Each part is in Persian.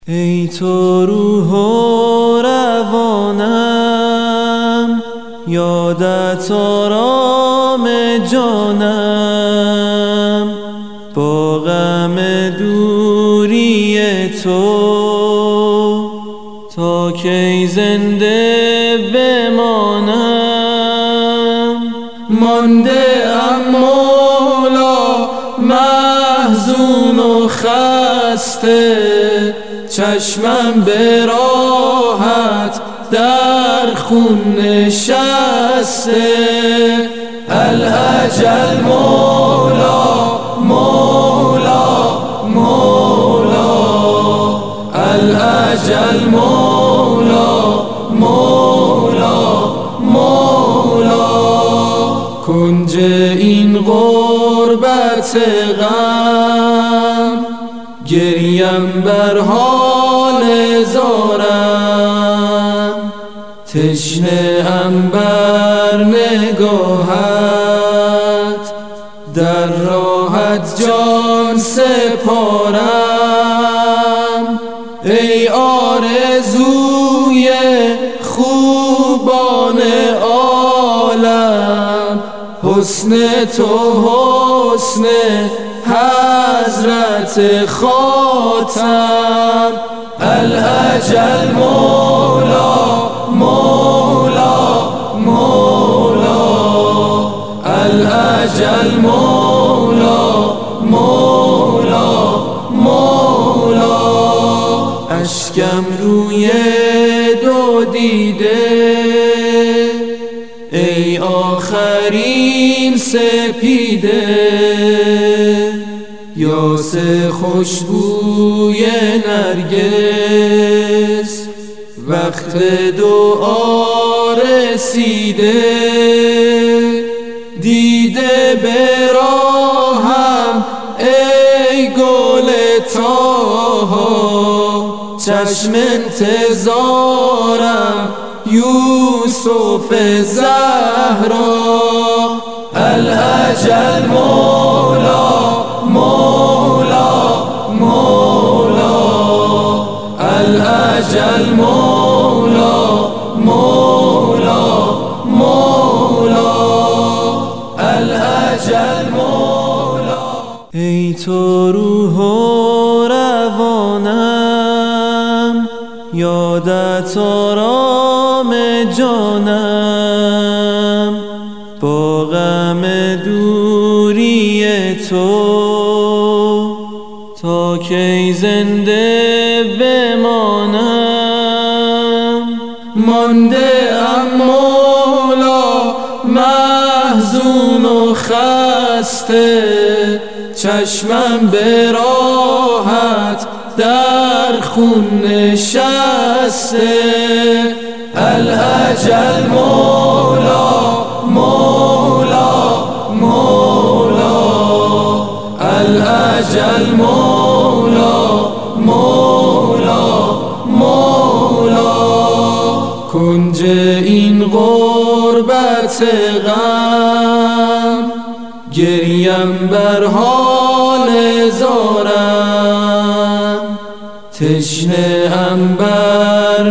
ای تو روح و روانم، یادت آرام جانم، با غم دوری تو تا کی زنده بمانم. مانده ام مولا محزون و خسته، چشمم به راحت در خون نشسته. الاجل مولا مولا مولا، الاجل مولا مولا مولا. کنج این غربت غم، گریم بر حال زارم، تشنه ام بر نگاهت، در راحت جان سپارم. ای آرزوی خوبان عالم، حسن تو حسن حضرت خاتم. الاجل مولا مولا مولا، الاجل مولا مولا مولا. اشکم روی دو دیده، ای آخرین سپیده، یاس خوشبوی نرگس، وقت دعا رسیده. دیده به راهم ای گل طاها، چشم انتظارم یوسف زهرا. الاجل مولا مولا مولا، الاجل مولا مولا مولا، الاجل مولا. ای تو روح و روانم، یادت آرام جانم، با غم دوری تو تا کی زنده بمانم. مانده ام مولا محزون و خسته، چشمم به راحت در خون نشسته. الاجل مولا مولا مولا، الاجل مولا مولا مولا. کنج این غربت غم، گریم بر حال زارم، تشنه ام بر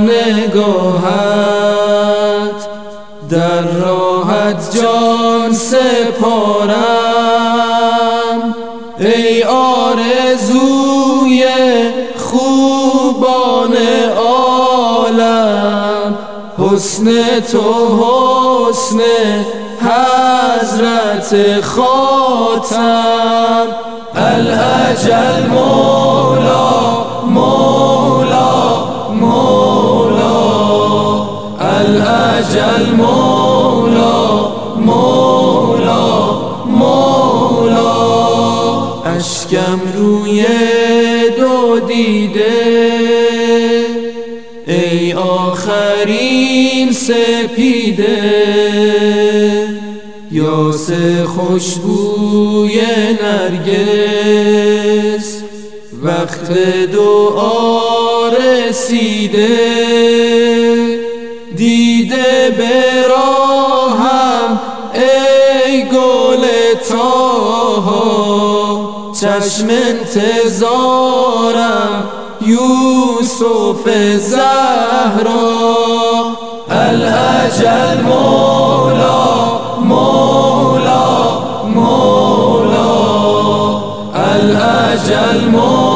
نگاهت، در راحت جان سپارم. ای آرزوی خوبان عالم، حسن تو حسن حضرت خاتم. الاجل مولا مولا مولا، الاجل مولا مولا مولا. اشکم روی دو دیده، ای آخرین سپیده، یاس خوشبوی نرگس، وقت دعا رسیده. دیده به راهم ای گل طاها، چشم انتظارم یوسف زهرا. الاجل مولا مولا مولا، الاجل مولا